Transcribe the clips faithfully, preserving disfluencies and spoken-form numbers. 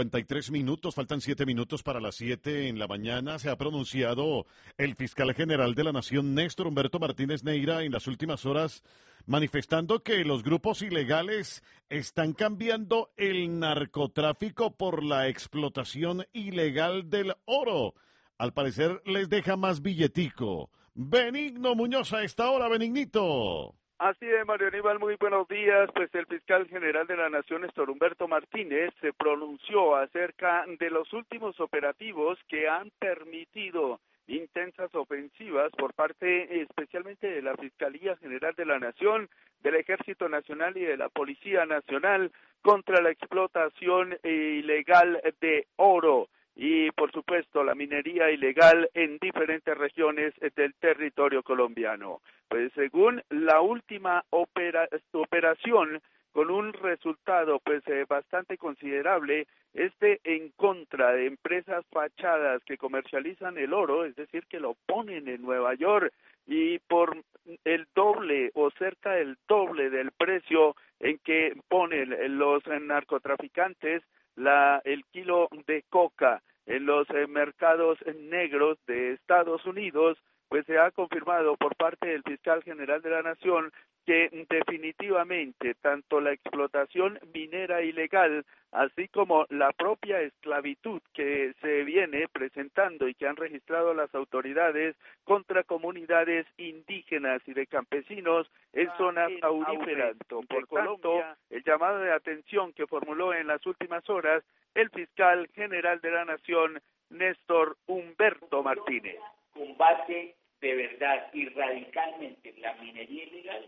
cincuenta y tres minutos, faltan siete minutos para las siete en la mañana. Se ha pronunciado el fiscal general de la Nación, Néstor Humberto Martínez Neira, en las últimas horas, manifestando que los grupos ilegales están cambiando el narcotráfico por la explotación ilegal del oro. Al parecer les deja más billetico. Benigno Muñoz a esta hora, Benignito. Así es, Mario Aníbal, muy buenos días. Pues el fiscal general de la Nación, Néstor Humberto Martínez, se pronunció acerca de los últimos operativos que han permitido intensas ofensivas por parte especialmente de la Fiscalía General de la Nación, del Ejército Nacional y de la Policía Nacional contra la explotación ilegal de oro y, por supuesto, la minería ilegal en diferentes regiones del territorio colombiano. Pues según la última opera, operación, con un resultado pues eh, bastante considerable, este en contra de empresas fachadas que comercializan el oro, es decir, que lo ponen en Nueva York y por el doble o cerca del doble del precio en que ponen los narcotraficantes la el kilo de coca en los eh, mercados negros de Estados Unidos, pues se ha confirmado por parte del fiscal general de la Nación que definitivamente tanto la explotación minera ilegal, así como la propia esclavitud que se viene presentando y que han registrado las autoridades contra comunidades indígenas y de campesinos en zonas auríferas. Por tanto, el llamado de atención que formuló en las últimas horas el fiscal general de la Nación, Néstor Humberto Martínez. Combate de verdad y radicalmente la minería ilegal,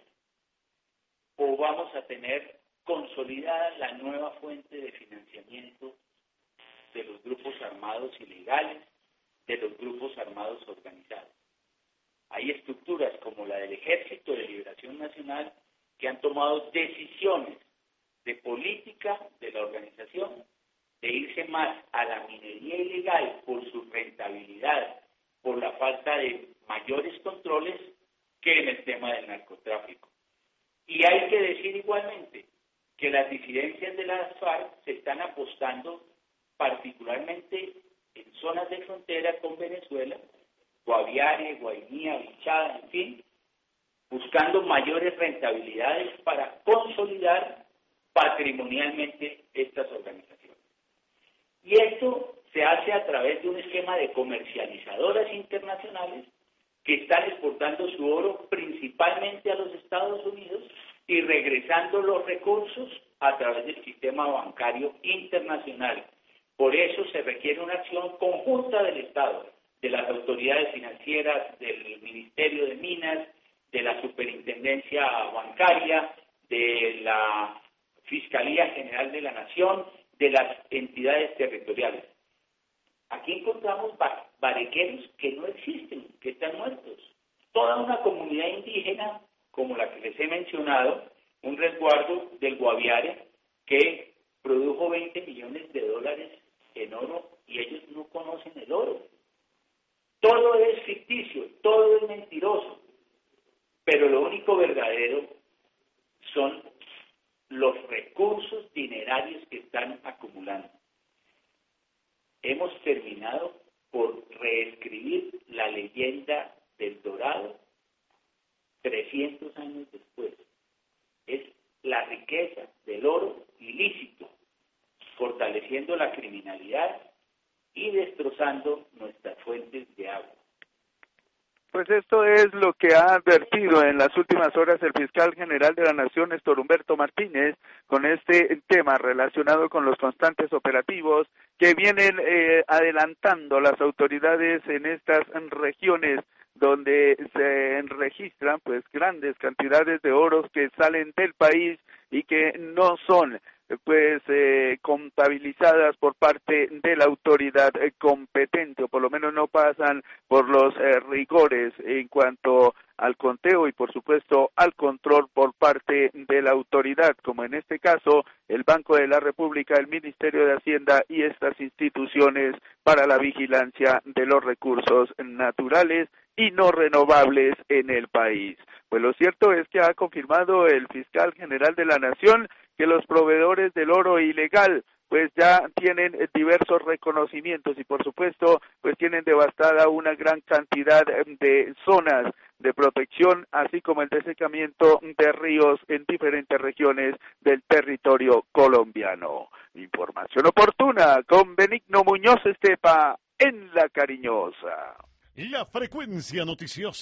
o vamos a tener consolidada la nueva fuente de financiamiento de los grupos armados ilegales, de los grupos armados organizados. Hay estructuras como la del Ejército de Liberación Nacional que han tomado decisiones de política de la organización de irse más a la minería ilegal por su rentabilidad, por la falta de mayores controles que en el tema del narcotráfico. Y hay que decir igualmente que las disidencias de las FARC se están apostando particularmente en zonas de frontera con Venezuela, Guaviare, Guainía, Bichada, en fin, buscando mayores rentabilidades para consolidar patrimonialmente estas organizaciones. Y esto se hace a través de un esquema de comercializadoras internacionales que están exportando su oro principalmente a los Estados Unidos y regresando los recursos a través del sistema bancario internacional. Por eso se requiere una acción conjunta del Estado, de las autoridades financieras, del Ministerio de Minas, de la Superintendencia Bancaria, de la Fiscalía General de la Nación, de las entidades territoriales. Aquí encontramos barequeros que no existen, que están muertos. Toda una comunidad indígena, como la que les he mencionado, un resguardo del Guaviare, que produjo veinte millones de dólares en oro y ellos no conocen el oro. Todo es ficticio, todo es mentiroso, pero lo único verdadero son los recursos dinerarios que están acumulando. Hemos terminado por reescribir la leyenda del Dorado trescientos años después. Es la riqueza del oro ilícito, fortaleciendo la criminalidad y destrozando nuestras fuentes de agua. Pues esto es lo que ha advertido en las últimas horas el fiscal general de la Nación, Néstor Humberto Martínez, con este tema relacionado con los constantes operativos que vienen eh, adelantando las autoridades en estas regiones donde se registran pues grandes cantidades de oros que salen del país y que no son pues eh, contabilizadas por parte de la autoridad eh, competente, o por lo menos no pasan por los eh, rigores en cuanto al conteo y por supuesto al control por parte de la autoridad, como en este caso el Banco de la República, el Ministerio de Hacienda y estas instituciones para la vigilancia de los recursos naturales y no renovables en el país. Pues lo cierto es que ha confirmado el fiscal general de la Nación que los proveedores del oro ilegal pues ya tienen diversos reconocimientos y por supuesto pues tienen devastada una gran cantidad de zonas de protección, así como el desecamiento de ríos en diferentes regiones del territorio colombiano. Información oportuna con Benigno Muñoz Estepa en La Cariñosa. La frecuencia noticiosa.